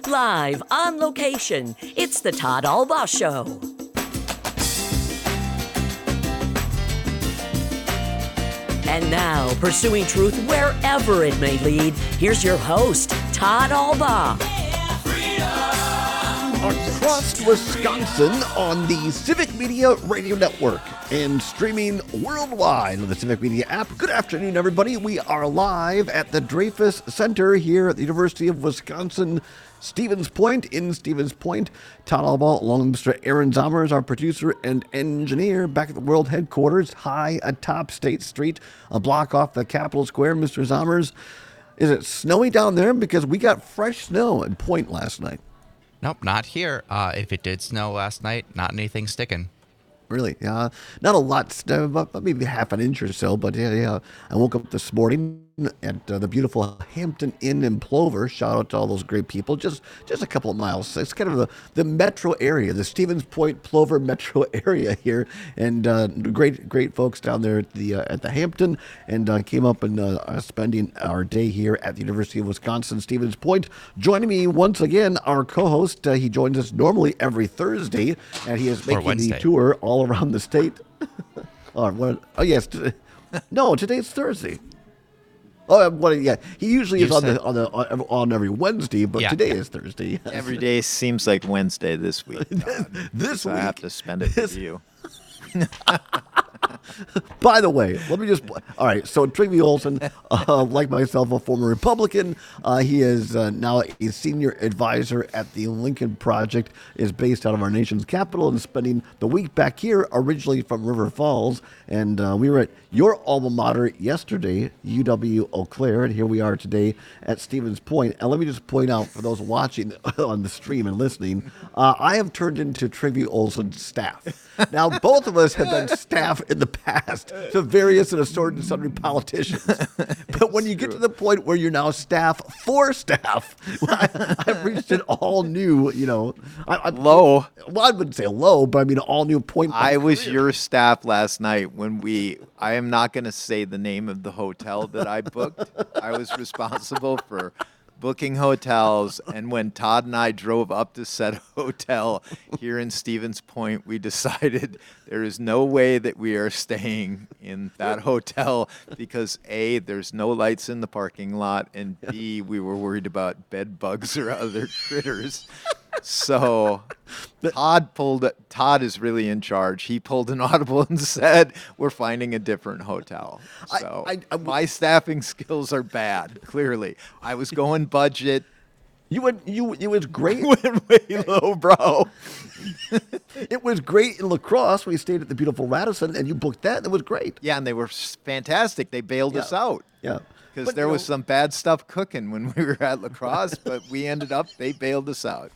Live, on location, it's the Todd Albaugh Show. And now, pursuing truth wherever it may lead, here's your host, Todd Albaugh. Across Wisconsin on the Civic Media Radio Network and streaming worldwide on the Civic Media app. Good afternoon, everybody. We are live at the Dreyfus Center here at the University of Wisconsin, Stevens Point, in Stevens Point. Todd Albaugh, along with Mr. Aaron Zommers, our producer and engineer, back at the world headquarters, high atop State Street, a block off the Capitol Square. Mr. Zommers, is it snowy down there? Because we got fresh snow at Point last night. Nope, not here. If it did snow last night, not anything sticking. Really? Not a lot, but maybe half an inch or so. But yeah. I woke up this morning at the beautiful Hampton Inn in Plover. Shout out to all those great people. Just a couple of miles. It's kind of the metro area, the Stevens Point Plover metro area here, and great folks down there at the Hampton, and came up and are spending our day here at the University of Wisconsin Stevens Point. Joining me once again, our co-host. He joins us normally every Thursday, and he is making the tour all around the state. Oh yes, no, today's Thursday. Oh, yeah. He usually is on every Wednesday, but today is Thursday. Yes. Every day seems like Wednesday this week. This week I have to spend it with you. By the way, let me just... All right, so Trygve Olsen, like myself, a former Republican, he is now a senior advisor at the Lincoln Project, is based out of our nation's capital and spending the week back here, originally from River Falls. And we were at your alma mater yesterday, UW Eau Claire, and here we are today at Stevens Point. And let me just point out, for those watching on the stream and listening, I have turned into Trygve Olsen's staff. Now, both of us have been staff in the past to various and assorted and sundry politicians. But when you get to the point where you're now staff for staff, I've reached an all new, low. Well, I wouldn't say low, but I mean all new point. I was your staff last night when I am not going to say the name of the hotel that I booked. I was responsible for booking hotels, and when Todd and I drove up to said hotel here in Stevens Point, we decided there is no way that we are staying in that hotel because A, there's no lights in the parking lot, and B, we were worried about bed bugs or other critters. So Todd is really in charge. He pulled an audible and said, we're finding a different hotel. So my staffing skills are bad, clearly. I was going budget. It was great. Went way low, bro. It was great in La Crosse. We stayed at the beautiful Radisson, and you booked that. It was great. Yeah, and they were fantastic. They bailed us out. Yeah. Because there was some bad stuff cooking when we were at La Crosse, but they bailed us out.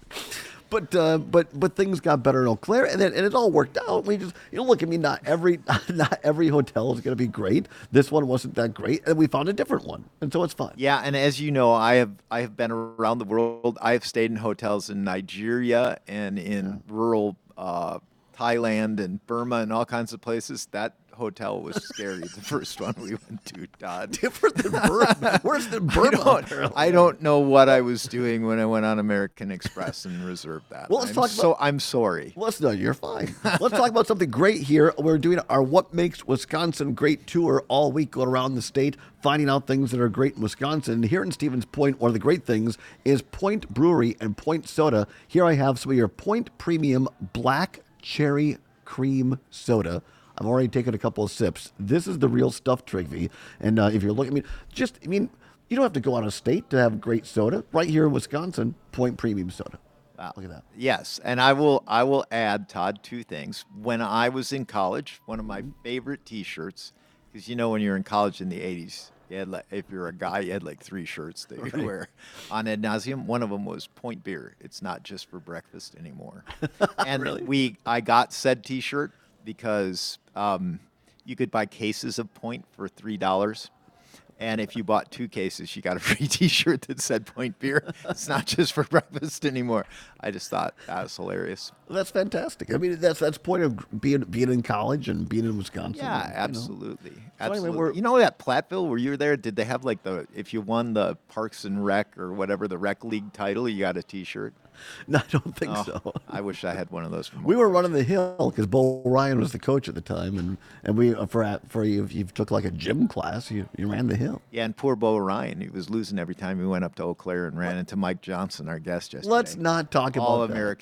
But things got better in Eau Claire, and it all worked out. We just look. I mean, not every hotel is going to be great. This one wasn't that great, and we found a different one, and so it's fun. Yeah, and as you know, I have been around the world. I have stayed in hotels in Nigeria and in rural Thailand and Burma and all kinds of places. That hotel was scary. The first one we went to, Todd. Different than Burma. Worse than Burma. I don't know what I was doing when I went on American Express and reserved that. Well, I'm sorry. No, you're fine. Let's talk about something great here. We're doing our What Makes Wisconsin Great tour all week, going around the state, finding out things that are great in Wisconsin. Here in Stevens Point, one of the great things is Point Brewery and Point Soda. Here I have some of your Point Premium Black Cherry Cream Soda. I've already taken a couple of sips. This is the real stuff, Trygve. And if you're looking, you don't have to go out of state to have great soda. Right here in Wisconsin, Point Premium Soda. Wow, look at that. Yes, and I will add, Todd, two things. When I was in college, one of my favorite T-shirts, because when you're in college in the 80s, if you're a guy, you had like 3 shirts that you wear on ad nauseum. One of them was Point Beer. It's not just for breakfast anymore. And really? I got said T-shirt because you could buy cases of Point for $3, And if you bought 2 cases, you got a free T-shirt that said Point Beer. It's not just for breakfast anymore. I just thought that was hilarious. That's fantastic. I mean, that's point of being in college and being in Wisconsin. Yeah, you know. absolutely. So anyway, Absolutely. You know at Platteville, were you there? Did they have like if you won the Parks and Rec or whatever, the Rec League title, you got a T-shirt? No, I don't think Oh, so. I wish I had one of those. We were running the hill because Bo Ryan was the coach at the time, and we for you, if you took like a gym class, you ran the hill. Yeah, and poor Bo Ryan, he was losing every time he went up to Eau Claire and ran into Mike Johnson, our guest yesterday. Let's not talk about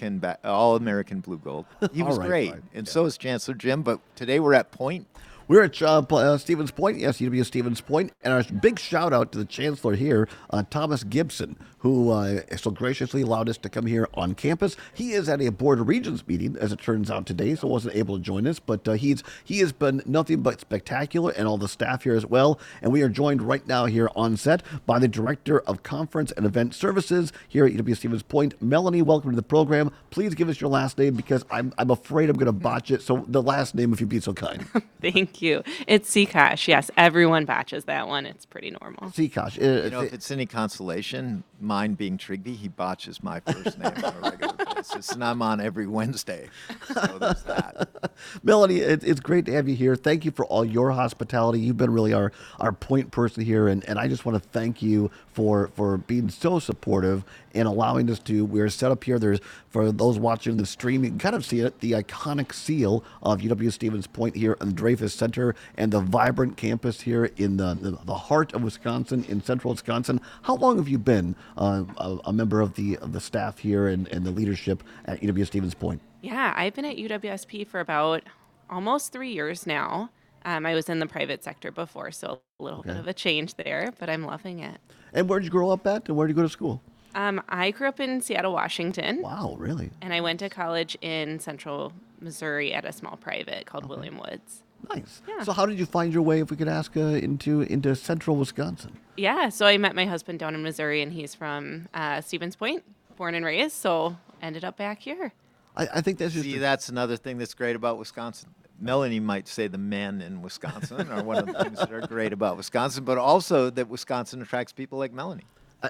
All American Blue Gold. He was All right, great, fine. and so is Chancellor Jim. But today we're at Point. We're at Stevens Point, yes, UW Stevens Point, and our big shout out to the chancellor here, Thomas Gibson, who so graciously allowed us to come here on campus. He is at a Board of Regents meeting, as it turns out today, so wasn't able to join us, but he has been nothing but spectacular, and all the staff here as well. And we are joined right now here on set by the Director of Conference and Event Services here at UW Stevens Point. Melanie, welcome to the program. Please give us your last name because I'm afraid I'm going to botch it. So the last name, if you'd be so kind. Thank you. It's Seakosh. Yes, everyone batches that one. It's pretty normal. Seakosh. If it's any consolation, mine being Trigby, he botches my first name on a regular basis, and I'm on every Wednesday. So there's that. Melanie, it's great to have you here. Thank you for all your hospitality. You've been really our point person here, and I just want to thank you for being so supportive and allowing us to. We're set up here. There's, for those watching the stream, you can kind of see it, the iconic seal of UW Stevens Point here in the Dreyfus Center and the vibrant campus here in the heart of Wisconsin, in central Wisconsin. How long have you been a member of the staff here and the leadership at UW Stevens Point? Yeah, I've been at UWSP for about almost 3 years now. I was in the private sector before, so a little bit of a change there, but I'm loving it. And where did you grow up at, and where did you go to school? I grew up in Seattle, Washington. Wow, really? And I went to college in central Missouri at a small private called William Woods. Nice. Yeah. So how did you find your way, if we could ask, into central Wisconsin? Yeah, so I met my husband down in Missouri, and he's from Stevens Point, born and raised, so ended up back here. I think that's just... See, that's another thing that's great about Wisconsin. Melanie might say the men in Wisconsin are one of the things that are great about Wisconsin, but also that Wisconsin attracts people like Melanie.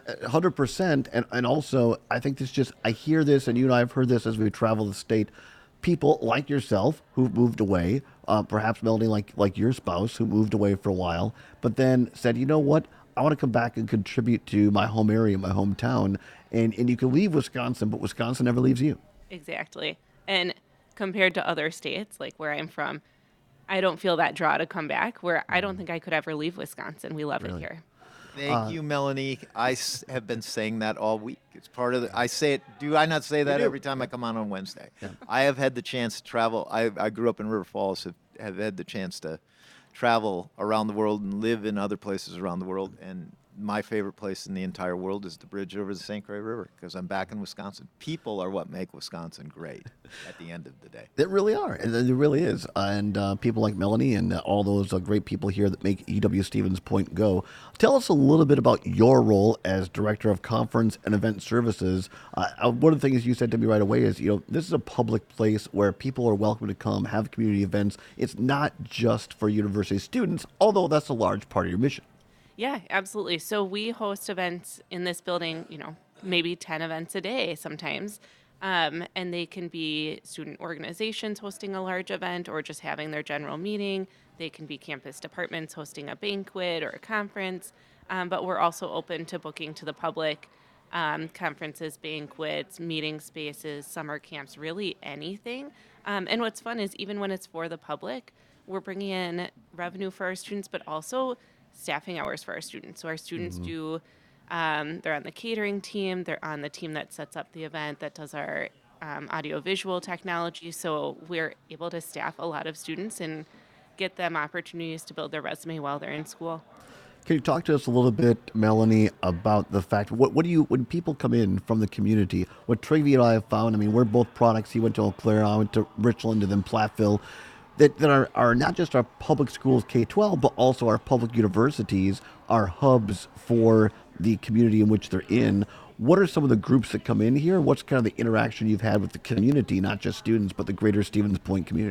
100%, and also I think this just, I hear this, and you and I have heard this as we travel the state. People like yourself who've moved away, perhaps Melanie, like your spouse who moved away for a while, but then said, you know what, I want to come back and contribute to my home area, my hometown, and you can leave Wisconsin, but Wisconsin never leaves you. Exactly. And compared to other states, like where I'm from, I don't feel that draw to come back, where I don't think I could ever leave Wisconsin. We love it here. Thank you, Melanie. I have been saying that all week. It's part of I say it. Do I not say that do. every time I come on Wednesday? Yeah. I have had the chance to travel. I grew up in River Falls. Have had the chance to travel around the world and live in other places around the world. And my favorite place in the entire world is the bridge over the St. Croix River because I'm back in Wisconsin. People are what make Wisconsin great at the end of the day. They really are. It really is. And people like Melanie and all those great people here that make UW Stevens Point go. Tell us a little bit about your role as Director of Conference and Event Services. One of the things you said to me right away is, this is a public place where people are welcome to come, have community events. It's not just for university students, although that's a large part of your mission. Yeah, absolutely. So we host events in this building, maybe 10 events a day sometimes. And they can be student organizations hosting a large event or just having their general meeting. They can be campus departments hosting a banquet or a conference. But we're also open to booking to the public, conferences, banquets, meeting spaces, summer camps, really anything. And what's fun is even when it's for the public, we're bringing in revenue for our students, but also staffing hours for our students. So our students do, they're on the catering team, they're on the team that sets up the event, that does our audiovisual technology. So we're able to staff a lot of students and get them opportunities to build their resume while they're in school. Can you talk to us a little bit, Melanie, about the fact, what do you, when people come in from the community, what Trigby and I have found, we're both products. He went to Eau Claire, I went to Richland and then Platteville, that are not just our public schools K-12, but also our public universities are hubs for the community in which they're in. What are some of the groups that come in here? What's kind of the interaction you've had with the community, not just students, but the greater Stevens Point community?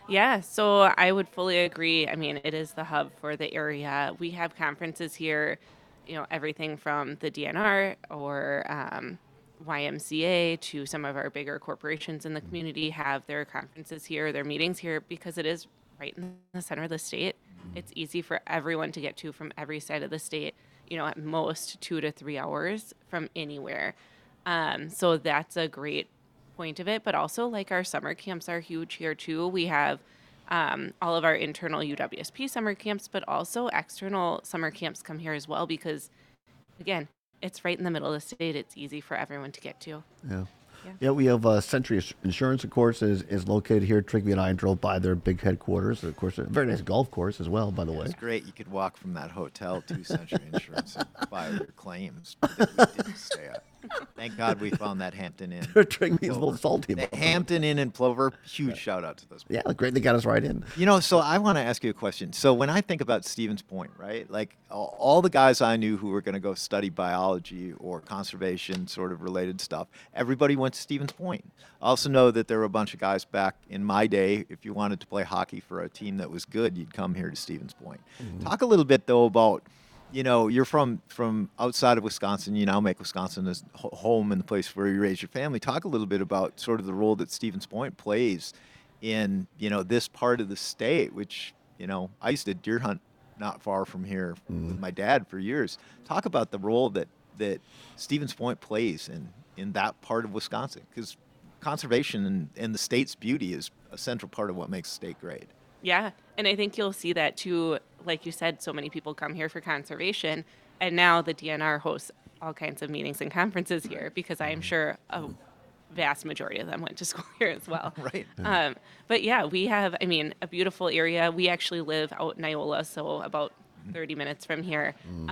Yeah, so I would fully agree. I mean, it is the hub for the area. We have conferences here, everything from the DNR or YMCA to some of our bigger corporations in the community have their conferences here, their meetings here, because it is right in the center of the state. It's easy for everyone to get to from every side of the state, at most 2 to 3 hours from anywhere. So that's a great point of it, but also like our summer camps are huge here too. We have all of our internal UWSP summer camps, but also external summer camps come here as well because, again, it's right in the middle of the state. It's easy for everyone to get to. Yeah. Yeah. Yeah, we have Century Insurance, of course, is located here. Trigby and I drove by their big headquarters. Of course, a very nice golf course as well, by the way. It's great. You could walk from that hotel to Century Insurance and file your claims that we didn't stay at. Thank God we found that Hampton Inn. Trigby's a little salty The about it. Hampton Inn in Plover, huge shout out to those people. Yeah, great. They got us right in. So I want to ask you a question. So when I think about Stevens Point, right, like all the guys I knew who were going to go study biology or conservation sort of related stuff, everybody went to Stevens Point. I also know that there were a bunch of guys back in my day, if you wanted to play hockey for a team that was good, you'd come here to Stevens Point. Talk a little bit, though, about, you're from outside of Wisconsin. You now make Wisconsin as home and the place where you raise your family. Talk a little bit about sort of the role that Stevens Point plays in, this part of the state, which, I used to deer hunt not far from here with my dad for years. Talk about the role that Stevens Point plays in that part of Wisconsin, because conservation and the state's beauty is a central part of what makes the state great. Yeah, and I think you'll see that too. Like you said, so many people come here for conservation, and now the DNR hosts all kinds of meetings and conferences here because I am sure a vast majority of them went to school here as well. Right. But yeah, we have, a beautiful area. We actually live out in Iola, so about 30 minutes from here.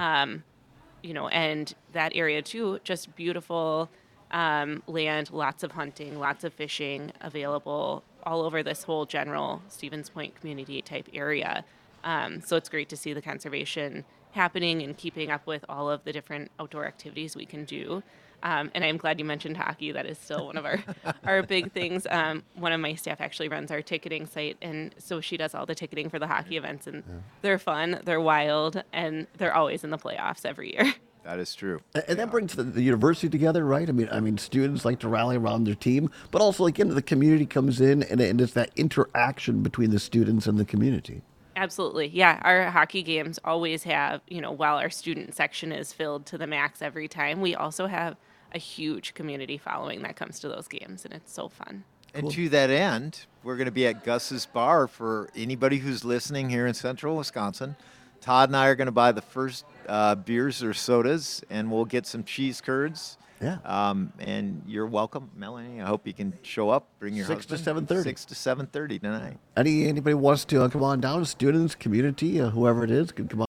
And that area too, just beautiful land, lots of hunting, lots of fishing available all over this whole general Stevens Point community type area. So it's great to see the conservation happening and keeping up with all of the different outdoor activities we can do. And I'm glad you mentioned hockey. That is still one of our big things. One of my staff actually runs our ticketing site, and so she does all the ticketing for the hockey events, and they're fun, they're wild, and they're always in the playoffs every year. That is true. And that brings the university together, right? I mean, students like to rally around their team, but also, again, the community comes in, and it's that interaction between the students and the community. Absolutely. Yeah. Our hockey games always have, while our student section is filled to the max every time, we also have a huge community following that comes to those games, and it's so fun. And to that end, we're going to be at Gus's Bar for anybody who's listening here in central Wisconsin. Todd and I are going to buy the first beers or sodas, and we'll get some cheese curds. Yeah. And you're welcome, Melanie. I hope you can show up. Bring your 6 to husband. 7:30. 6 to 7:30 tonight. Anybody wants to come on down, students, community, whoever it is, can come on.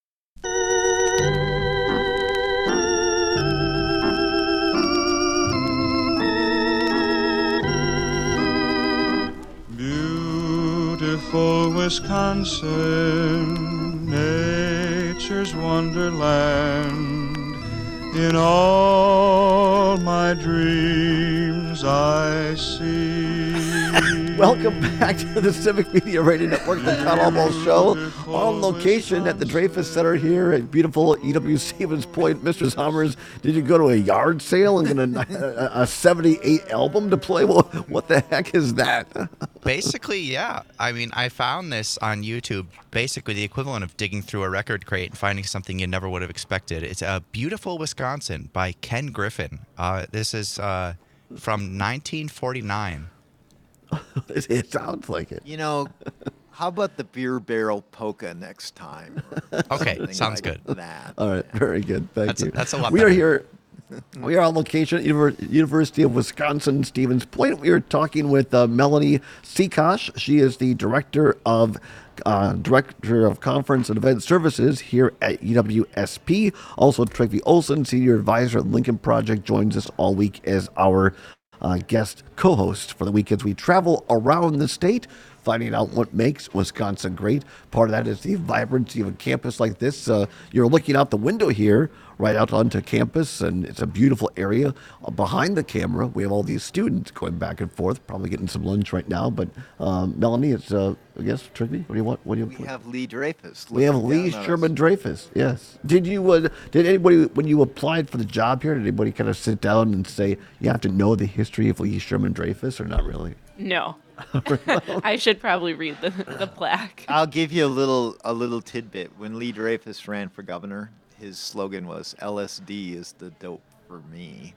Beautiful Wisconsin, nature's wonderland. In all my dreams I see. Welcome back to the Civic Media Radio Network, the Todd Almost Show, on location at the Dreyfus Center here at beautiful EW Stevens Point. Mr. Sommers, did you go to a yard sale and get a 78 album to play? What the heck is that? Basically, yeah. I found this on YouTube, basically the equivalent of digging through a record crate and finding something you never would have expected. It's a Beautiful Wisconsin by Ken Griffin. This is from 1949. It sounds like it. How about the beer barrel polka next time? Okay, Something sounds like good. That. All right, very good. Thank you. That's a lot We better. are here. We are on location at University of Wisconsin, Stevens Point. We are talking with Melanie Seakosh. She is the Director of Conference and Event Services here at UWSP. Also, Trygve Olsen, Senior Advisor at Lincoln Project, joins us all week as our guest co-host for the weekends. We travel around the state finding out what makes Wisconsin great. Part of that is the vibrancy of a campus like this. You're looking out the window here, right out onto campus, and it's a beautiful area. Behind the camera, we have all these students going back and forth, probably getting some lunch right now. But Melanie, it's I guess Trigby. What do you want? What do you? We have Lee Dreyfus. We have looking Lee down on us. Sherman Dreyfus. Yes. Did you? Did anybody, when you applied for the job here, did anybody kind of sit down and say you have to know the history of Lee Sherman Dreyfus, or not really? No. I should probably read the plaque. I'll give you a little tidbit. When Lee Dreyfus ran for governor, his slogan was "LSD is the dope for me."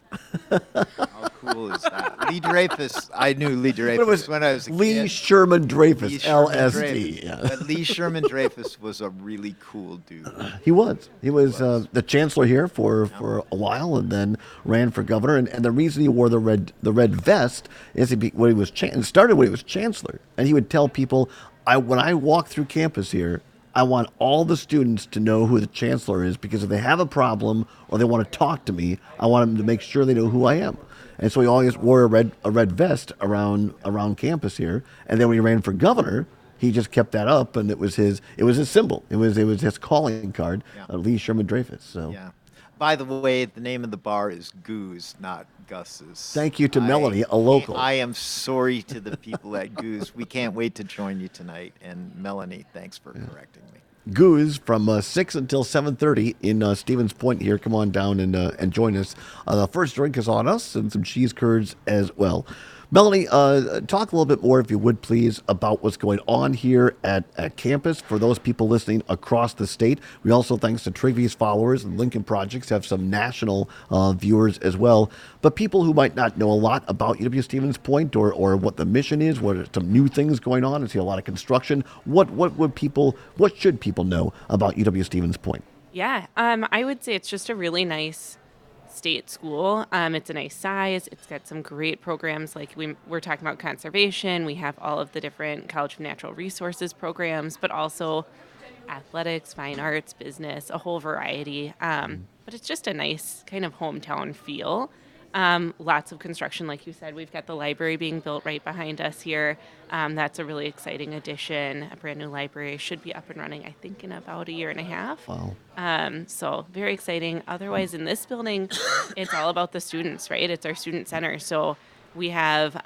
How cool is that? Lee Dreyfus. I knew Lee Dreyfus But it was when I was a Lee kid. Sherman Dreyfus, Lee Sherman LSD. Dreyfus. Yeah. But Lee Sherman Dreyfus was a really cool dude. He was. He was the chancellor here for a while, and then ran for governor. And the reason he wore the red vest is when he was started when he was chancellor, and he would tell people, when I walk through campus here, I want all the students to know who the chancellor is, because if they have a problem or they want to talk to me, I want them to make sure they know who I am. And so he always wore a red vest around campus here. And then when he ran for governor, he just kept that up, and it was his symbol. It was his calling card, Lee Sherman Dreyfus. So Yeah. By the way, the name of the bar is Goose, not Gus's. Thank you to Melanie, a local. I am sorry to the people at Goose. We can't wait to join you tonight. And Melanie, thanks for correcting me. Goose from 6 until 7:30 in Stevens Point here. Come on down and join us. The first drink is on us, and some cheese curds as well. Melanie, talk a little bit more, if you would, please, about what's going on here at campus for those people listening across the state. We also, thanks to Trigvy's followers and Lincoln Projects, have some national viewers as well. But people who might not know a lot about UW-Stevens Point or what the mission is, what are some new things going on, I see a lot of construction. What should people know about UW-Stevens Point? Yeah, I would say it's just a really nice state school. It's a nice size. It's got some great programs, like we're talking about conservation. We have all of the different College of Natural Resources programs, but also athletics, fine arts, business, a whole variety. But it's just a nice kind of hometown feel. Lots of construction, like you said. We've got the library being built right behind us here. That's a really exciting addition. A brand new library should be up and running, I think, in about a year and a half. Wow. So very exciting. Otherwise, in this building, it's all about the students, right? It's our student center. So we have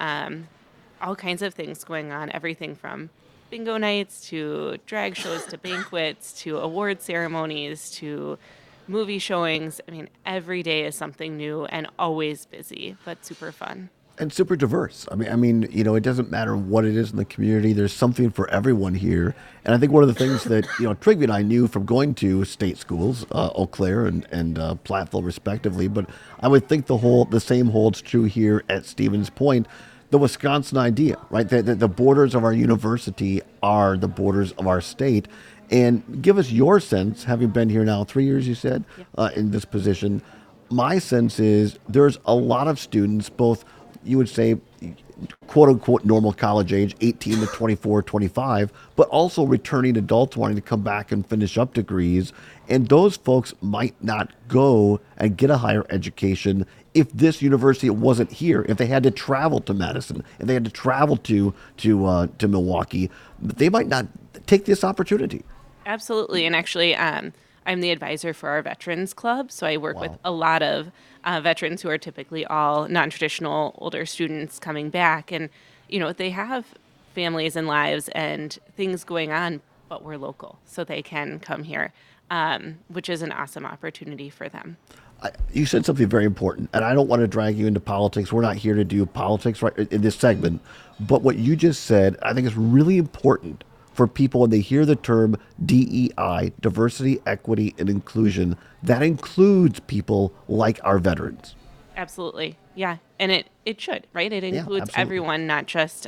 all kinds of things going on, everything from bingo nights to drag shows to banquets to award ceremonies to movie showings. I mean, every day is something new and always busy, but super fun. And super diverse. I mean, it doesn't matter what it is in the community. There's something for everyone here. And I think one of the things that, Trigby and I knew from going to state schools, Eau Claire and Platteville respectively, but I would think the same holds true here at Stevens Point. The Wisconsin idea, right? The borders of our university are the borders of our state. And give us your sense, having been here now 3 years, you said, in this position. My sense is there's a lot of students, both, you would say, quote unquote normal college age, 18 to 24, 25, but also returning adults wanting to come back and finish up degrees. And those folks might not go and get a higher education if this university wasn't here, if they had to travel to Madison, if they had to travel to Milwaukee, they might not take this opportunity. Absolutely. And actually, I'm the advisor for our Veterans Club. So I work with a lot of veterans who are typically all non-traditional older students coming back. And, they have families and lives and things going on, but we're local. So they can come here, which is an awesome opportunity for them. You said something very important, and I don't want to drag you into politics. We're not here to do politics right in this segment. But what you just said, I think is really important for people when they hear the term DEI, diversity, equity, and inclusion. That includes people like our veterans. Absolutely. Yeah. And it should, right? It includes everyone, not just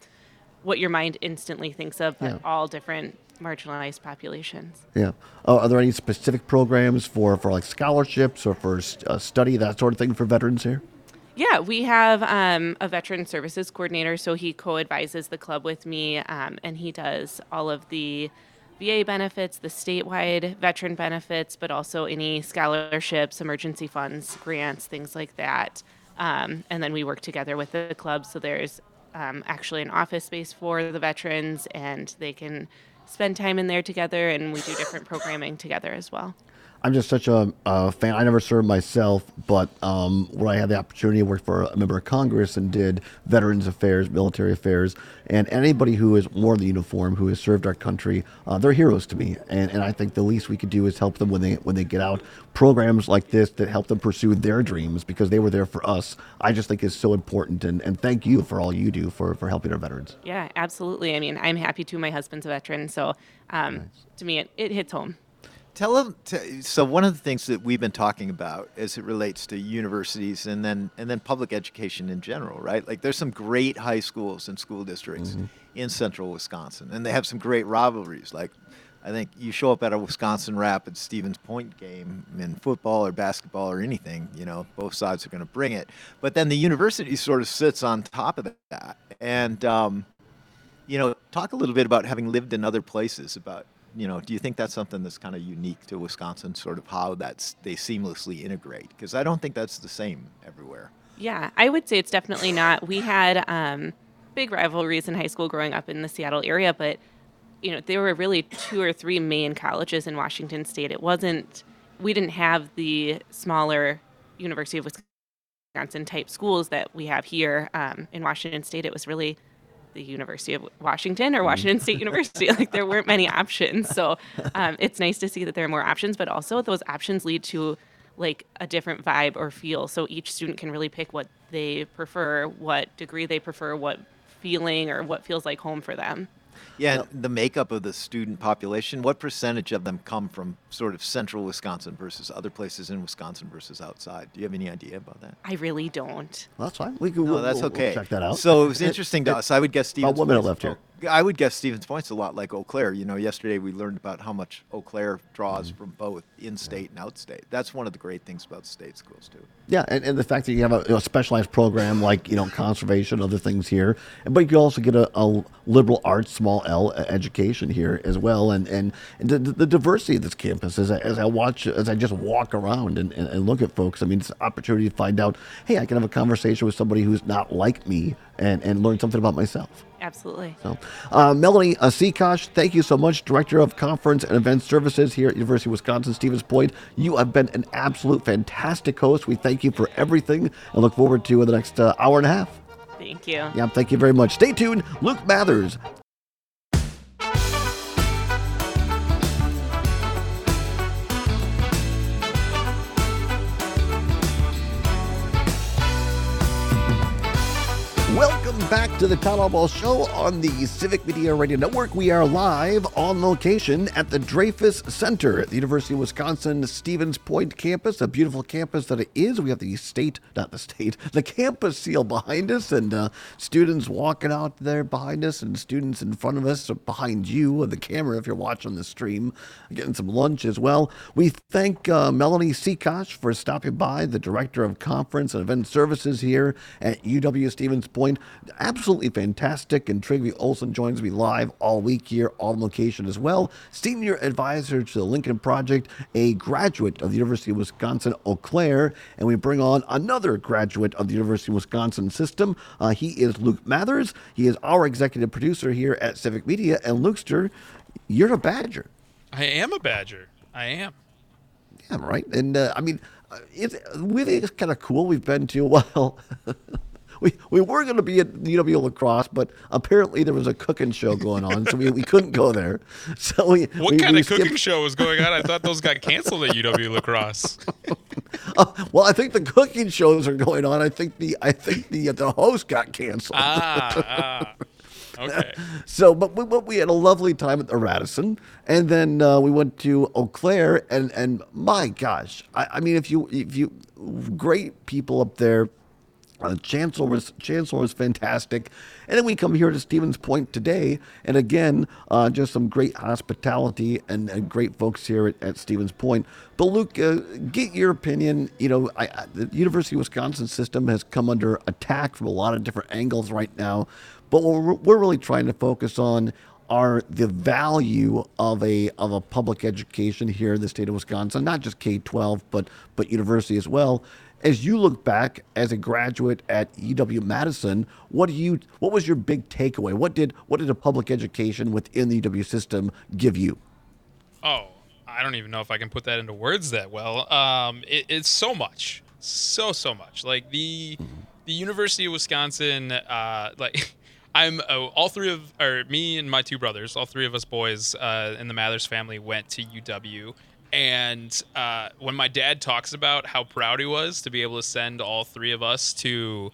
what your mind instantly thinks of, but all different marginalized populations. Yeah. Are there any specific programs for like scholarships or for study, that sort of thing for veterans here? Yeah, we have a veteran services coordinator, so he co-advises the club with me, and he does all of the VA benefits, the statewide veteran benefits, but also any scholarships, emergency funds, grants, things like that. And then we work together with the club, so there's actually an office space for the veterans, and they can spend time in there together, and we do different programming together as well. I'm just such a fan. I never served myself, but where I had the opportunity to work for a member of Congress and did Veterans Affairs, military affairs, and anybody who has worn the uniform, who has served our country, they're heroes to me. And I think the least we could do is help them when they get out. Programs like this that help them pursue their dreams because they were there for us, I just think is so important. And thank you for all you do for helping our veterans. Yeah, absolutely. I mean, I'm happy too. My husband's a veteran, so to me, it hits home. Tell them. So one of the things that we've been talking about as it relates to universities and then public education in general, right? Like there's some great high schools and school districts in central Wisconsin, and they have some great rivalries. Like I think you show up at a Wisconsin Rapids Stevens Point game in football or basketball or anything, both sides are going to bring it. But then the university sort of sits on top of that. And, talk a little bit about having lived in other places about, do you think that's something that's kind of unique to Wisconsin, sort of how they seamlessly integrate? Because I don't think that's the same everywhere. Yeah, I would say it's definitely not. We had big rivalries in high school growing up in the Seattle area, but there were really 2 or 3 main colleges in Washington State. We didn't have the smaller University of Wisconsin type schools that we have here in Washington State. It was really the University of Washington or Washington State University. Like there weren't many options. So it's nice to see that there are more options, but also those options lead to like a different vibe or feel. So each student can really pick what they prefer, what degree they prefer, what feeling or what feels like home for them. Yeah, the makeup of the student population, what percentage of them come from sort of central Wisconsin versus other places in Wisconsin versus outside? Do you have any idea about that? I really don't. Well, that's fine. That's okay. We'll check that out. So it was interesting to us. I would guess Stevens About 1 minute left here. I would guess Stevens Point's a lot like Eau Claire. Yesterday we learned about how much Eau Claire draws from both in-state and out-state. That's one of the great things about state schools, too. Yeah, and the fact that you have a specialized program like, conservation, other things here, but you can also get a liberal arts, small L education here as well. And the diversity of this campus, as I just walk around and look at folks, I mean, it's an opportunity to find out, hey, I can have a conversation with somebody who's not like me and learn something about myself. Absolutely. So, Melanie Seakosh, thank you so much, Director of Conference and Event Services here at University of Wisconsin Stevens Point. You have been an absolute fantastic host. We thank you for everything and look forward to the next hour and a half. Thank you. Yeah, thank you very much. Stay tuned. Luke Mathers. Welcome back to the Todd Allball Show on the Civic Media Radio Network. We are live on location at the Dreyfus Center at the University of Wisconsin Stevens Point campus, a beautiful campus that it is. We have the campus seal behind us and students walking out there behind us and students in front of us or behind you and the camera if you're watching the stream, getting some lunch as well. We thank Melanie Seakosh for stopping by, the Director of Conference and Event Services here at UW Stevens Point. Absolutely fantastic. And Trygve Olsen joins me live all week here on location as well. Senior advisor to the Lincoln Project, a graduate of the University of Wisconsin Eau Claire. And we bring on another graduate of the University of Wisconsin system. He is Luke Mathers. He is our executive producer here at Civic Media. And Lukester, you're a Badger. I am a Badger. I am. Yeah, right. And it's really kind of cool. We've been to, well... We were going to be at UW La Crosse, but apparently there was a cooking show going on, so we couldn't go there. So what kind of cooking show was going on? I thought those got canceled at UW La Crosse. Well, I think the cooking shows are going on. I think the host got canceled. Okay. So, but we had a lovely time at the Radisson, and then we went to Eau Claire, and my gosh, I mean, if you great people up there. Chancellor was fantastic. And then we come here to Stevens Point today. And again, just some great hospitality and great folks here at Stevens Point. But Luke, get your opinion. The University of Wisconsin system has come under attack from a lot of different angles right now. But what we're really trying to focus on are the value of a public education here in the state of Wisconsin, not just K-12, but university as well. As you look back as a graduate at UW-Madison, what was your big takeaway? What did a public education within the UW system give you? Oh, I don't even know if I can put that into words that well. It's so much, so much. Like the University of Wisconsin, like I'm me and my two brothers, all three of us boys in the Mathers family went to UW. And when my dad talks about how proud he was to be able to send all three of us to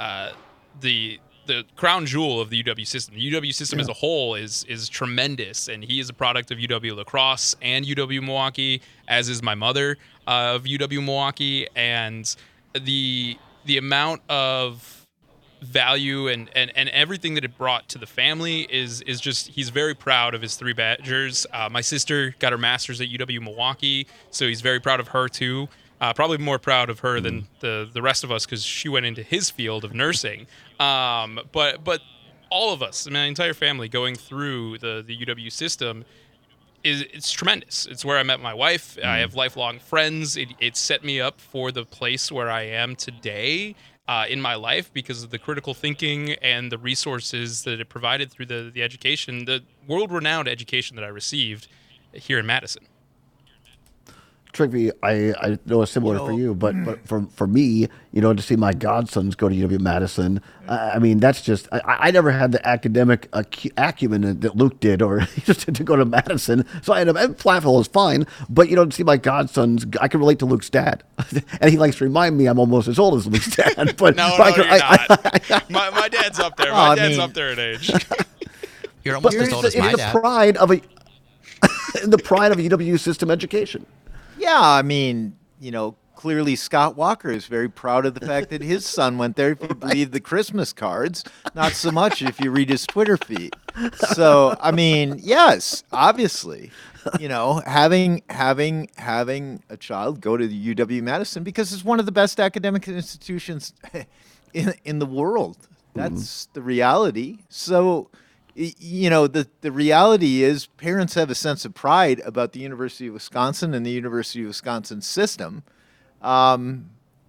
the crown jewel of the UW system. The UW system as a whole is tremendous, and he is a product of UW La Crosse and UW Milwaukee, as is my mother of UW Milwaukee, and the amount of value and everything that it brought to the family is just, he's very proud of his three Badgers. My sister got her master's at UW Milwaukee, so he's very proud of her too. Probably more proud of her than the rest of us because she went into his field of nursing. But all of us, my entire family, going through the UW system, it's tremendous. It's where I met my wife. I have lifelong friends. It set me up for the place where I am today in my life because of the critical thinking and the resources that it provided through the education, the world-renowned education that I received here in Madison. Trygve, I know it's similar for you, but for me, to see my godsons go to UW-Madison, I mean, that's just, I never had the academic acumen that Luke did, or just to go to Madison. So and Platteville is fine, but to see my godsons, I can relate to Luke's dad. And he likes to remind me I'm almost as old as Luke's dad. But, No, but you're not. My dad's up there. My dad's up there in age. You're almost as old as my it's dad. the pride of the pride of a UW system education. Yeah, I mean, clearly Scott Walker is very proud of the fact that his son went there, if you believe the Christmas cards, not so much if you read his Twitter feed. So, I mean, yes, obviously, having a child go to the UW-Madison because it's one of the best academic institutions in the world. That's the reality. So, the reality is parents have a sense of pride about the University of Wisconsin and the University of Wisconsin system. And,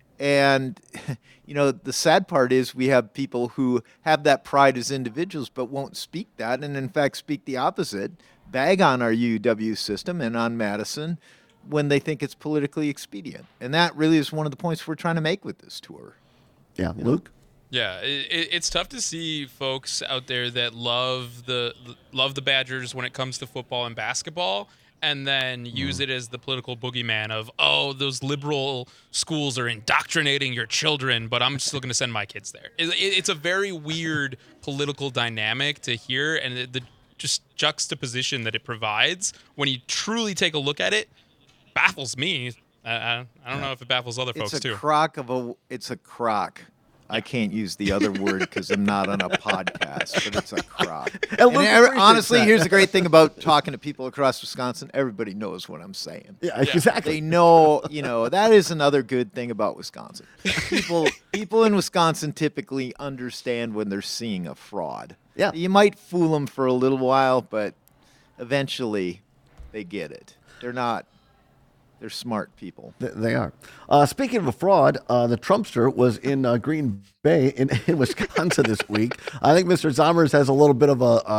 the sad part is we have people who have that pride as individuals but won't speak that and, in fact, speak the opposite, bag on our UW system and on Madison when they think it's politically expedient. And that really is one of the points we're trying to make with this tour. Yeah, Luke? Yeah, it's tough to see folks out there that love the Badgers when it comes to football and basketball, and then use it as the political boogeyman of, oh, those liberal schools are indoctrinating your children, but I'm still going to send my kids there. It's a very weird political dynamic to hear, and the just juxtaposition that it provides when you truly take a look at it baffles me. I don't know if it baffles other folks too. It's a crock. I can't use the other word because I'm not on a podcast, but it's a crock. And honestly, here's the great thing about talking to people across Wisconsin. Everybody knows what I'm saying. Yeah, exactly. They know, that is another good thing about Wisconsin. People in Wisconsin typically understand when they're seeing a fraud. Yeah. You might fool them for a little while, but eventually they get it. They're smart people. They are. Speaking of a fraud, the Trumpster was in Green Bay in Wisconsin this week. I think Mr. Zommers has a little bit of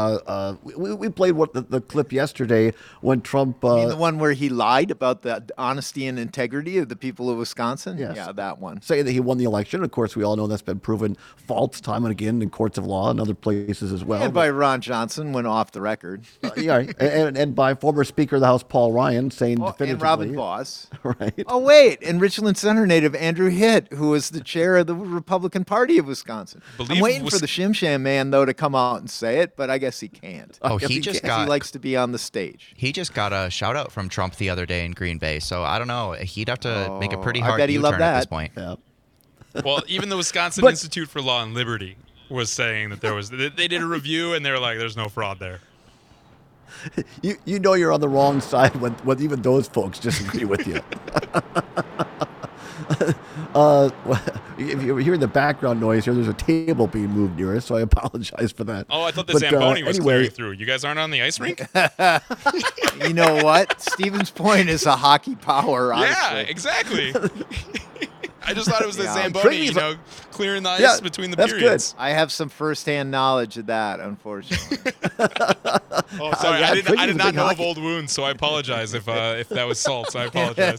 we played the clip yesterday when Trump... You mean the one where he lied about the honesty and integrity of the people of Wisconsin? Yes. Yeah, that one. Saying that he won the election. Of course, we all know that's been proven false time and again in courts of law and other places as well. And by Ron Johnson, went off the record. Yeah, and by former Speaker of the House Paul Ryan saying definitively... And Robin Voss. Right. Oh, wait, and Richland Center native Andrew Hitt, who was the chair of the Republican Party of Wisconsin. I'm waiting for the Shim Sham man, though, to come out and say it, but I guess he can't. Oh, he likes to be on the stage. He just got a shout out from Trump the other day in Green Bay, so I don't know. He'd have to make a pretty hard U-turn at this point. Yeah. Well, even the Wisconsin Institute for Law and Liberty was saying that they did a review and they were like, there's no fraud there. You know you're on the wrong side when even those folks disagree with you. If you're hearing the background noise here, there's a table being moved near us, so I apologize for that. Oh, I thought the Zamboni was clearing through. You guys aren't on the ice rink? You know what? Stevens Point is a hockey power, honestly. Yeah, exactly. I just thought it was the Yeah. Zamboni, Trivia's clearing the ice Yeah, between the that's periods. I have some firsthand knowledge of that, unfortunately. Oh, sorry, yeah, I did Trivia's a not big know of hockey- old wounds, so I apologize if that was salt. So I apologize.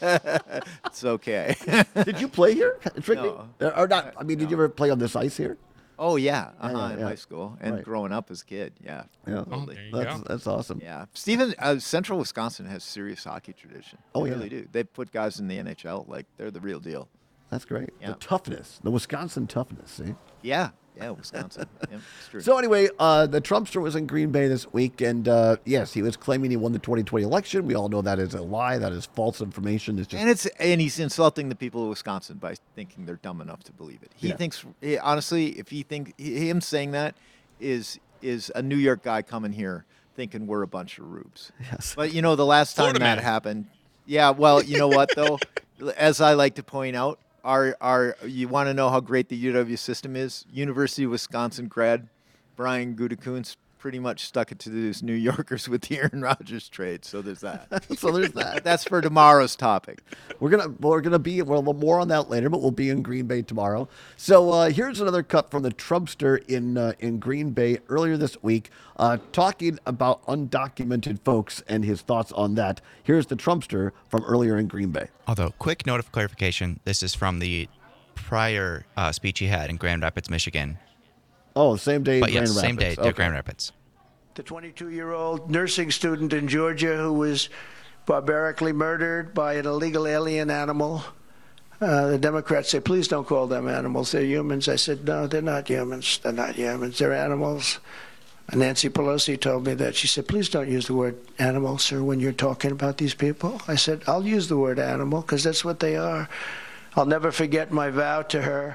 It's okay. Did you play here, Trigby? No. Or not? I mean, did you ever play on this ice here? Oh yeah, yeah, in yeah. high school and Right. growing up as a kid. Yeah. Yeah, there you go. that's awesome. Yeah, Stephen, Central Wisconsin has serious hockey tradition. Oh, They yeah. really do. They put guys in the NHL like they're the real deal. That's great. Yeah. The toughness, the Wisconsin toughness. See. Yeah, Wisconsin. Yeah, it's true. So anyway, the Trumpster was in Green Bay this week, and yes, he was claiming he won the 2020 election. We all know that is a lie. That is false information. It's just and he's insulting the people of Wisconsin by thinking they're dumb enough to believe it. He Yeah. thinks honestly, if he think him saying that is a New York guy coming here thinking we're a bunch of rubes. Yes. But the last time Florida that man. happened, yeah. Well, you know what though, as I like to point out, our you want to know how great the UW system is? University of Wisconsin grad Brian Gutekunst pretty much stuck it to those New Yorkers with the Aaron Rodgers trade. So there's that. so there's that. That's for tomorrow's topic. We're gonna be more on that later, but we'll be in Green Bay tomorrow. So here's another cut from the Trumpster in Green Bay earlier this week, talking about undocumented folks and his thoughts on that. Here's the Trumpster from earlier in Green Bay. Although, quick note of clarification, this is from the prior speech he had in Grand Rapids, Michigan. Oh, same day. But Grand yes, same day Rapids. to Okay. Grand Rapids. The 22-year-old nursing student in Georgia who was barbarically murdered by an illegal alien animal. The Democrats say, please don't call them animals. They're humans. I said, no, they're not humans. They're not humans. They're animals. And Nancy Pelosi told me that. She said, please don't use the word animal, sir, when you're talking about these people. I said, I'll use the word animal because that's what they are. I'll never forget my vow to her.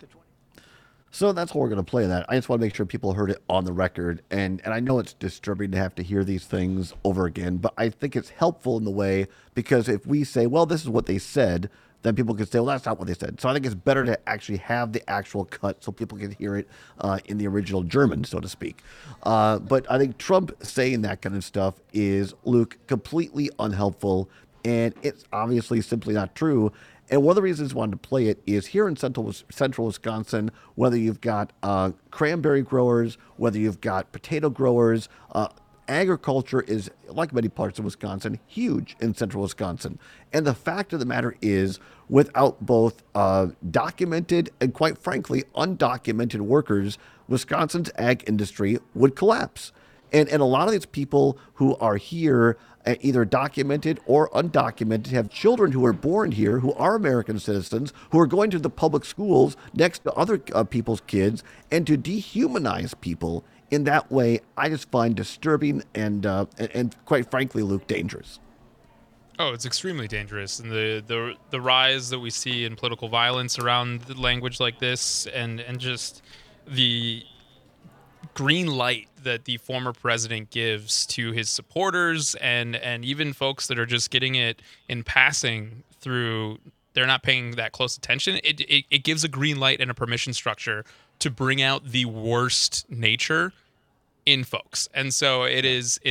So that's what we're going to play that. I just want to make sure people heard it on the record. And I know it's disturbing to have to hear these things over again, but I think it's helpful in the way because if we say, well, this is what they said, then people can say, well, that's not what they said. So I think it's better to actually have the actual cut so people can hear it in the original German, so to speak. But I think Trump saying that kind of stuff is, Luke, completely unhelpful. And it's obviously simply not true. And one of the reasons I wanted to play it is here in central Wisconsin, whether you've got cranberry growers, whether you've got potato growers, agriculture is, like many parts of Wisconsin, huge in central Wisconsin. And the fact of the matter is, without both documented and, quite frankly, undocumented workers, Wisconsin's ag industry would collapse. And a lot of these people who are here, either documented or undocumented, have children who are born here, who are American citizens, who are going to the public schools next to other people's kids, and to dehumanize people in that way, I just find disturbing and quite frankly, Luke, dangerous. Oh, it's extremely dangerous, and the rise that we see in political violence around the language like this, and just the green light that the former president gives to his supporters and even folks that are just getting it in passing through, they're not paying that close attention. It gives a green light and a permission structure to bring out the worst nature in folks. And so it's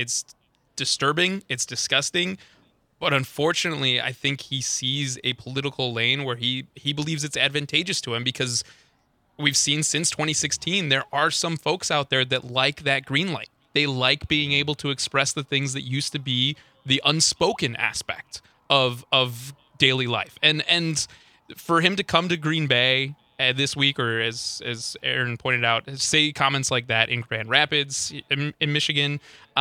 disturbing, it's disgusting, but unfortunately, I think he sees a political lane where he believes it's advantageous to him because we've seen since 2016, there are some folks out there that like that green light. They like being able to express the things that used to be the unspoken aspect of daily life. And for him to come to Green Bay this week, or as Aaron pointed out, say comments like that in Grand Rapids, in Michigan,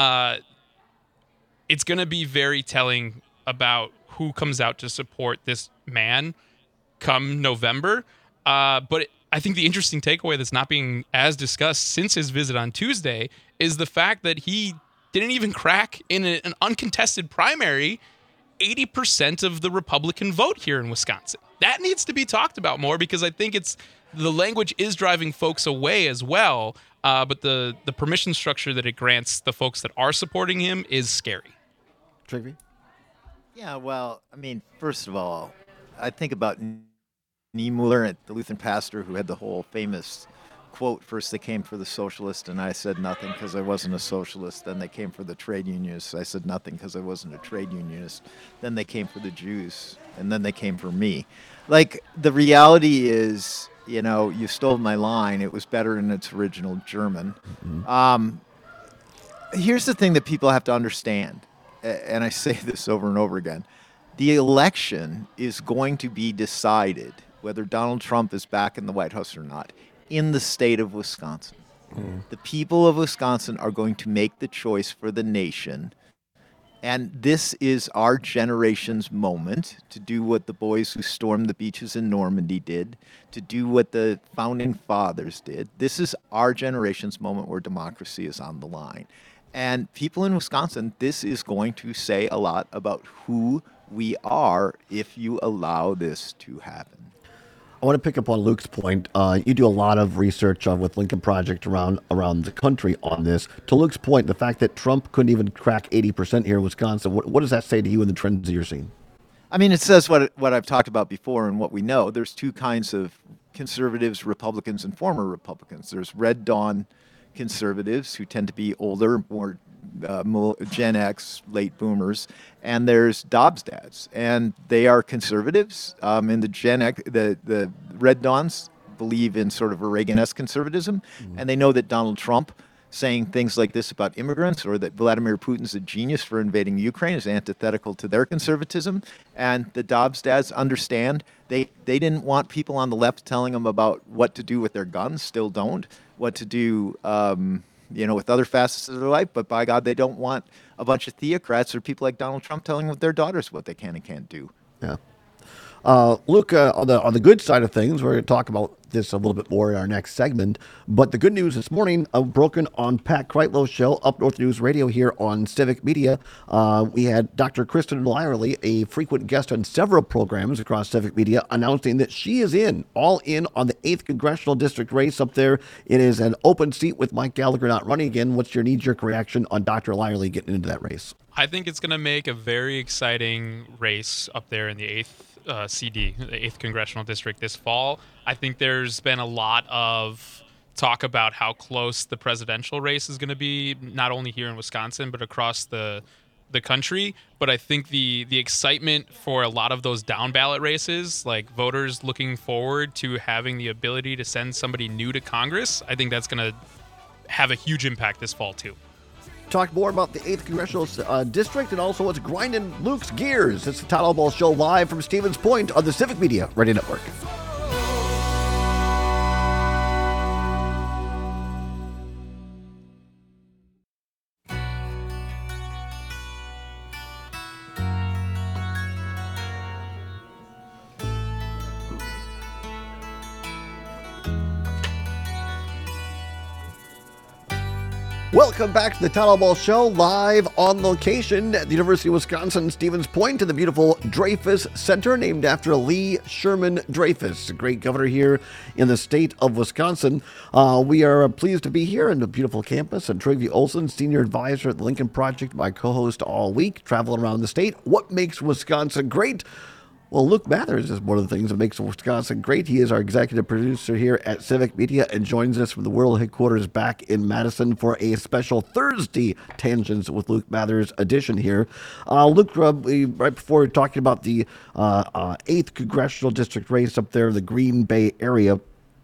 it's going to be very telling about who comes out to support this man come November. But I think the interesting takeaway that's not being as discussed since his visit on Tuesday is the fact that he didn't even crack in an uncontested primary 80% of the Republican vote here in Wisconsin. That needs to be talked about more because I think the language is driving folks away as well. But the permission structure that it grants the folks that are supporting him is scary. Trigby? Yeah, well, I mean, first of all, I think about Niemöller, the Lutheran pastor who had the whole famous quote, first they came for the socialists, and I said nothing because I wasn't a socialist. Then they came for the trade unionists. I said nothing because I wasn't a trade unionist. Then they came for the Jews, and then they came for me. Like, the reality is, you stole my line. It was better in its original German. Here's the thing that people have to understand, and I say this over and over again. The election is going to be decided, whether Donald Trump is back in the White House or not, in the state of Wisconsin. The people of Wisconsin are going to make the choice for the nation. And this is our generation's moment to do what the boys who stormed the beaches in Normandy did, to do what the founding fathers did. This is our generation's moment where democracy is on the line. And people in Wisconsin, this is going to say a lot about who we are if you allow this to happen. I want to pick up on Luke's point. You do a lot of research with Lincoln Project around the country on this. To Luke's point, the fact that Trump couldn't even crack 80% here in Wisconsin, what does that say to you and the trends that you're seeing? I mean, it says what I've talked about before and what we know. There's two kinds of conservatives, Republicans, and former Republicans. There's Red Dawn conservatives who tend to be older, more Gen X, late boomers, and there's Dobbs dads, and they are conservatives. In the Gen X, the Red Dawns believe in sort of a Reagan-esque conservatism, and they know that Donald Trump saying things like this about immigrants or that Vladimir Putin's a genius for invading Ukraine is antithetical to their conservatism. And the Dobbs dads understand they didn't want people on the left telling them about what to do with their guns, still don't, what to do with other facets of their life, but by God, they don't want a bunch of theocrats or people like Donald Trump telling their daughters what they can and can't do. Yeah. Luke, on the good side of things, we're going to talk about this a little bit more in our next segment. But the good news this morning, broken on Pat Kreitlow's show, Up North News Radio here on Civic Media. We had Dr. Kristen Lyerly, a frequent guest on several programs across Civic Media, announcing that she is all in on the 8th Congressional District race up there. It is an open seat with Mike Gallagher not running again. What's your knee-jerk reaction on Dr. Lyerly getting into that race? I think it's going to make a very exciting race up there in the 8th CD, the 8th Congressional District this fall. I think there's been a lot of talk about how close the presidential race is going to be, not only here in Wisconsin, but across the country. But I think the excitement for a lot of those down ballot races, like voters looking forward to having the ability to send somebody new to Congress, I think that's going to have a huge impact this fall too. Talk more about the 8th Congressional District and also what's grinding Luke's gears. It's the Todd Albaugh Show live from Stevens Point on the Civic Media Radio Network. Welcome back to the Todd Albaugh Show, live on location at the University of Wisconsin Stevens Point in the beautiful Dreyfus Center, named after Lee Sherman Dreyfus, a great governor here in the state of Wisconsin. We are pleased to be here in the beautiful campus, and Trygve Olsen, senior advisor at the Lincoln Project, my co-host all week, traveling around the state. What makes Wisconsin great? Well, Luke Mathers is one of the things that makes Wisconsin great. He is our executive producer here at Civic Media and joins us from the world headquarters back in Madison for a special Thursday Tangents with Luke Mathers edition here. Luke, right before we were talking about the 8th Congressional District race up there in the Green Bay area,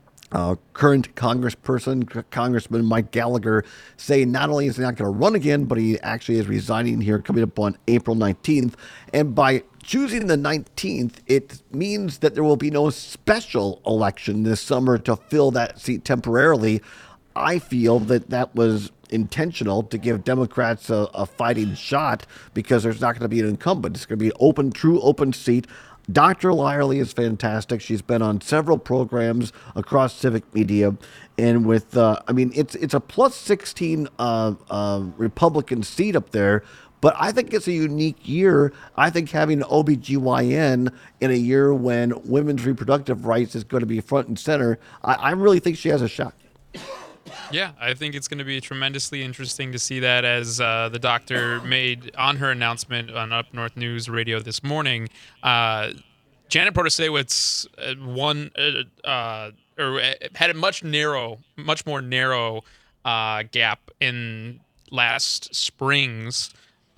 current Congressman Mike Gallagher, saying not only is he not going to run again, but he actually is resigning here coming up on April 19th. And by choosing the 19th, it means that there will be no special election this summer to fill that seat temporarily. I feel that was intentional to give Democrats a fighting shot because there's not going to be an incumbent. It's going to be an true open seat. Dr. Lyerly is fantastic. She's been on several programs across Civic Media, and with it's a plus 16 Republican seat up there. But I think it's a unique year. I think having an OBGYN in a year when women's reproductive rights is going to be front and center, I really think she has a shot. Yeah, I think it's going to be tremendously interesting to see that, as the doctor made on her announcement on Up North News Radio this morning. Janet Protasiewicz won or had a much more narrow gap in last spring's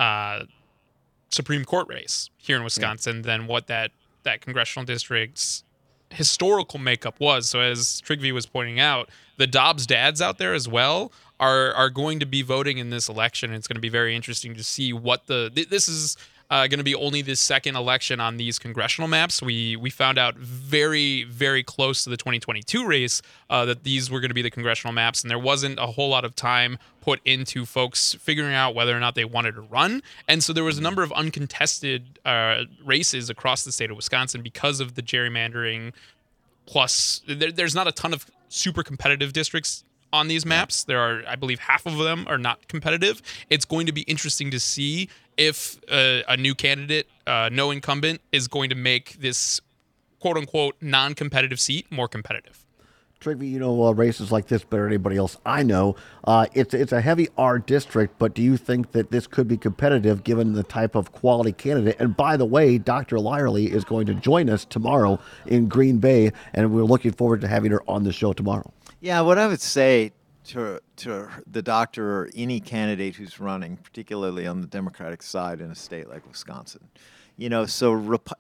Supreme Court race here in Wisconsin than what that congressional district's historical makeup was. So as Trygve was pointing out, the Dobbs dads out there as well are going to be voting in this election. It's going to be very interesting to see what this is going to be only the second election on these congressional maps. We found out very, very close to the 2022 race that these were going to be the congressional maps, and there wasn't a whole lot of time put into folks figuring out whether or not they wanted to run. And so there was a number of uncontested races across the state of Wisconsin because of the gerrymandering. Plus, there's not a ton of super competitive districts on these maps. There are, I believe, half of them are not competitive. It's going to be interesting to see if a new candidate, no incumbent, is going to make this quote-unquote non-competitive seat more competitive. Trygve, you know races like this better than anybody else I know. It's a heavy R district, but do you think that this could be competitive given the type of quality candidate? And by the way, Dr. Lyerly is going to join us tomorrow in Green Bay, and we're looking forward to having her on the show tomorrow. Yeah, what I would say to the doctor or any candidate who's running, particularly on the Democratic side in a state like Wisconsin, so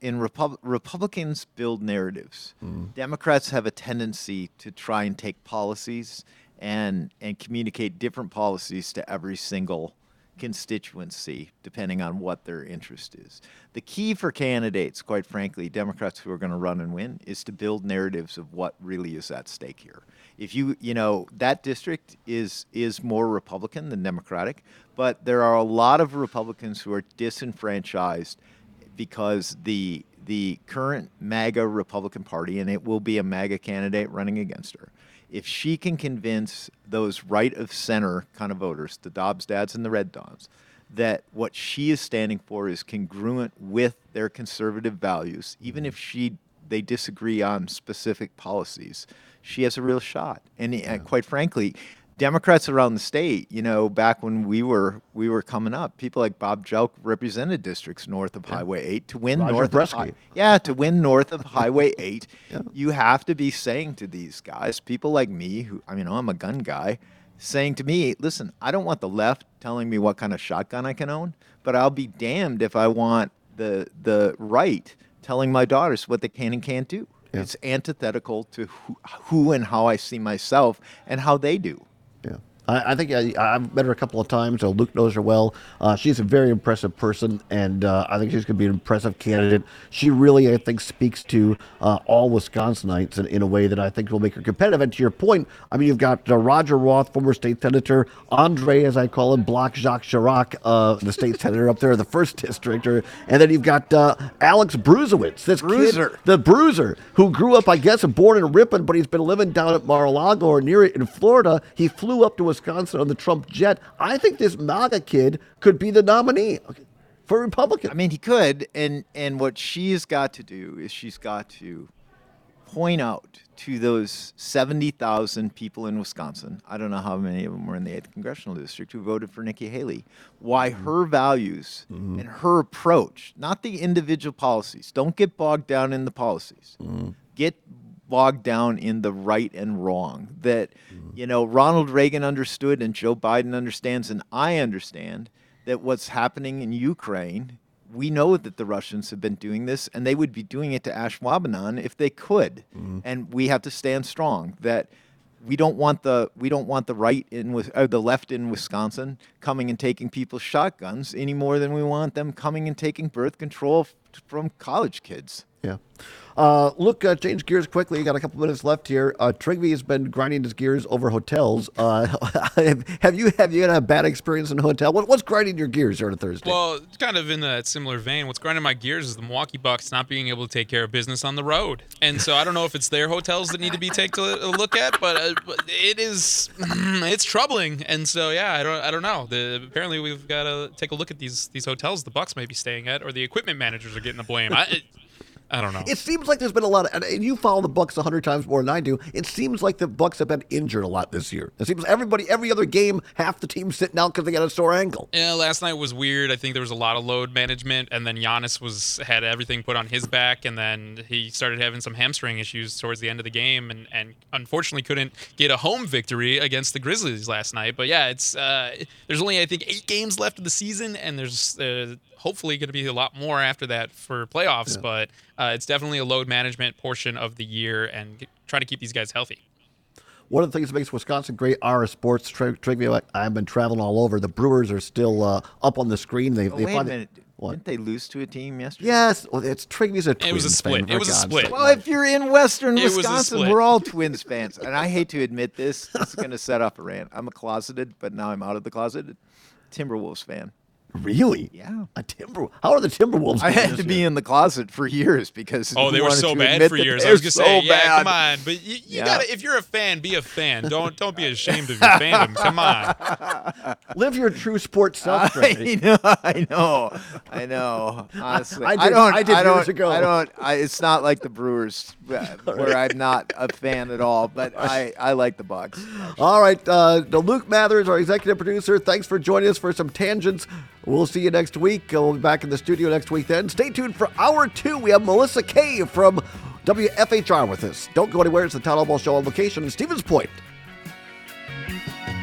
Republicans build narratives. Democrats have a tendency to try and take policies and communicate different policies to every single constituency, depending on what their interest is. The key for candidates, quite frankly, Democrats who are going to run and win, is to build narratives of what really is at stake here. If that district is more Republican than Democratic, but there are a lot of Republicans who are disenfranchised because the current MAGA Republican Party, and it will be a MAGA candidate running against her, if she can convince those right of center kind of voters, the Dobbs dads and the Red Doms, that what she is standing for is congruent with their conservative values, even if they disagree on specific policies, she has a real shot. And quite frankly, Democrats around the state, back when we were coming up, people like Bob Jelk represented districts north of Highway 8 to win north of Highway 8. Yeah. You have to be saying to these guys, people like me, I'm a gun guy, saying to me, listen, I don't want the left telling me what kind of shotgun I can own, but I'll be damned if I want the right telling my daughters what they can and can't do. Yeah. It's antithetical to who and how I see myself and how they do. Yeah. I think I've met her a couple of times. So Luke knows her well. She's a very impressive person, and I think she's going to be an impressive candidate. She really, I think, speaks to all Wisconsinites in a way that I think will make her competitive. And to your point, you've got Roger Roth, former state senator, Andre, as I call him, Block Jacques Chirac, the state senator up there in the 1st district, and then you've got Alex Bruzewicz, this kid, the Bruiser, who grew up, I guess, born in Ripon, but he's been living down at Mar-a-Lago or near it in Florida. He flew up to Wisconsin on the Trump jet. I think this MAGA kid could be the nominee for Republican. He could, and what she's got to do is she's got to point out to those 70,000 people in Wisconsin, I don't know how many of them were in the 8th Congressional District, who voted for Nikki Haley, why her values and her approach, not the individual policies, don't get bogged down in the policies, get bogged down in the right and wrong that, Ronald Reagan understood and Joe Biden understands, and I understand that what's happening in Ukraine, we know that the Russians have been doing this, and they would be doing it to Ashwaubenon if they could. And we have to stand strong that we don't want the right the left in Wisconsin coming and taking people's shotguns any more than we want them coming and taking birth control from college kids. Yeah. Look, change gears quickly. You got a couple minutes left here. Trygve has been grinding his gears over hotels. Have you had a bad experience in a hotel? What's grinding your gears here on a Thursday? Well, kind of in that similar vein, what's grinding my gears is the Milwaukee Bucks not being able to take care of business on the road. And so I don't know if it's their hotels that need to be taken a look at, but it's troubling. And so I don't know. Apparently we've got to take a look at these hotels the Bucks may be staying at, or the equipment managers are getting the blame. I don't know. It seems like there's been a lot of, and you follow the Bucks 100 times more than I do. It seems like the Bucks have been injured a lot this year. It seems every other game, half the team's sitting out because they got a sore ankle. Yeah, last night was weird. I think there was a lot of load management, and then Giannis had everything put on his back, and then he started having some hamstring issues towards the end of the game, and unfortunately couldn't get a home victory against the Grizzlies last night. But yeah, it's there's only I think 8 games left of the season, and there's hopefully going to be a lot more after that for playoffs. Yeah. But it's definitely a load management portion of the year, and trying to keep these guys healthy. One of the things that makes Wisconsin great are sports trivia. I've been traveling all over. The Brewers are still up on the screen. Wait a minute. Didn't they lose to a team yesterday? Yes. Well, it's Trivia's a Twins. It was a split. Fan, it was a split. Well, if you're in Western Wisconsin, we're all Twins fans. And I hate to admit this. This is going to set off a rant. I'm a closeted, but now I'm out of the closet, Timberwolves fan. Really? Yeah. How are the Timberwolves? I had to be in the closet for years because they were so bad for years. I was gonna say, come on, but you gotta. If you're a fan, be a fan. Don't be ashamed of your fandom. Come on. Live your true sports self. I know. Honestly, I did years ago. It's not like the Brewers, where I'm not a fan at all. But I like the Bucks. All right, Luke Mathers, our executive producer. Thanks for joining us for some tangents. We'll see you next week. We'll be back in the studio next week then. Stay tuned for Hour 2. We have Melissa Kay from WFHR with us. Don't go anywhere. It's the Todd Albaugh Show on location in Stevens Point.